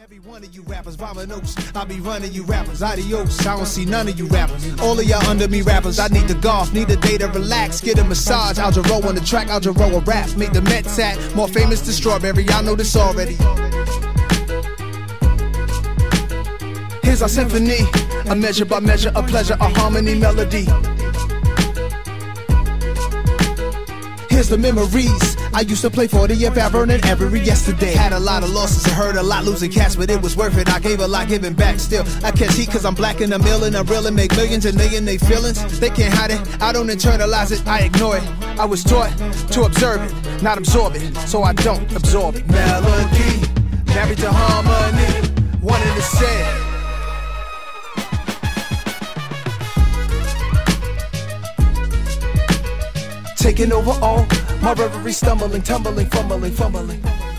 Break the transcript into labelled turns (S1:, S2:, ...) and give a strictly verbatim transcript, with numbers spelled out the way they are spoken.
S1: Every one of you rappers, vamonos. I be running you rappers, adios. I don't see none of you rappers. All of y'all under me rappers. I need the golf, need a day to relax, get a massage. Al Jarreau on the track, Al Jarreau a rap. Make the Mets hat more famous than Strawberry. Y'all know this already. Here's our symphony, a measure by measure, a pleasure, a harmony, melody. Here's the memories. I used to play for the F Avern and every yesterday. Had a lot of losses and heard a lot losing cash, but it was worth it. I gave a lot, giving back still. I catch heat cause I'm black and I'm ill and I'm real and make millions and million they feelings. They can't hide it, I don't internalize it, I ignore it. I was taught to observe it, not absorb it, so I don't absorb it. Melody, married to harmony, one in the same. Taking over all my reverie, stumbling, tumbling, fumbling, fumbling.